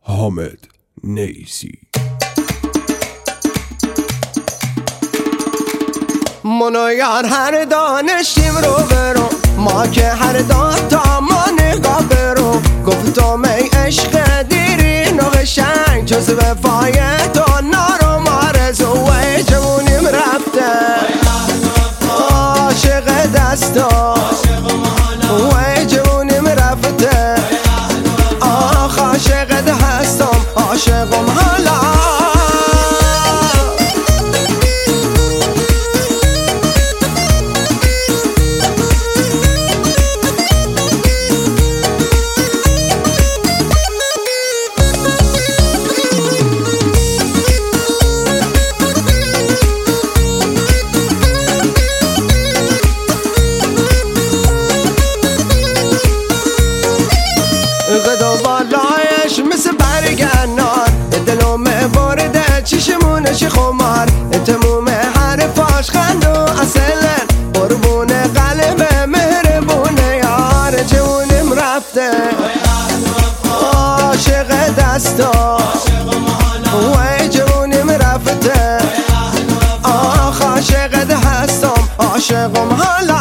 حامد نیسی. منو یار هر دانشیم رو برو، ما که هر داتا ما نگاه برو. گفتم ای عشق دیرین و قشنگ، جز وفای تو نارو مارزو. ای جوونیم رفته عاشق دستا، ای جوونیم رفته آخ عاشق دستم، عاشقم حالا. غدا بالایش مثل برگنار، دلوم برده چشمونش خمار. تموم حرفاش خند و اصلن، قربون قلب مهربون یار. جونم رفته عاشق دستا، وی جونم رفته آخ عاشق دستم، عاشقم حالا.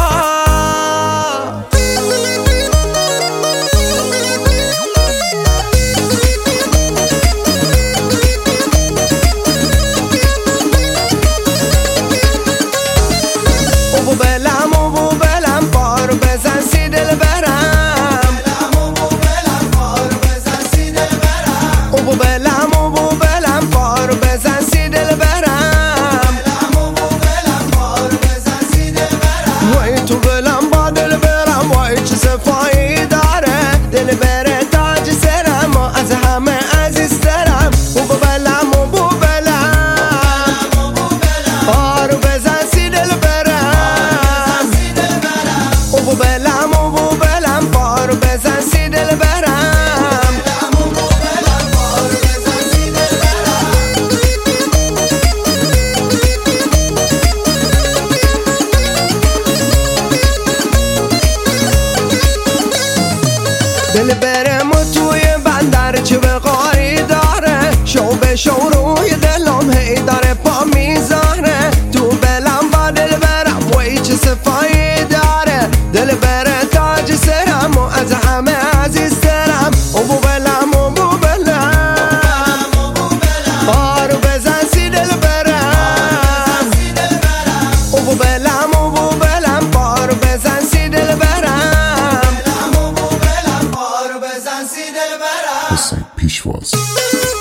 صفایی داره دل بره تاج سرم و از همه عزیزترم. بو بلم و بو بلم بارو بزن سی دل برم. بو بلم و بو بلم بارو بزن سی دل برم. دل برم و توی بندر چه وقاری داره، شو به شو روی دلم هی داره پا میذاره. تو بلم با دل برم وی چه صفایی داره، دل بره تاج سرم و از همه عزیزترم. بو بلم و بو بلم بارو بزن سی دل برم. بو بلم و بو بلم بارو بزن سی دل برم. حسین پیشواز.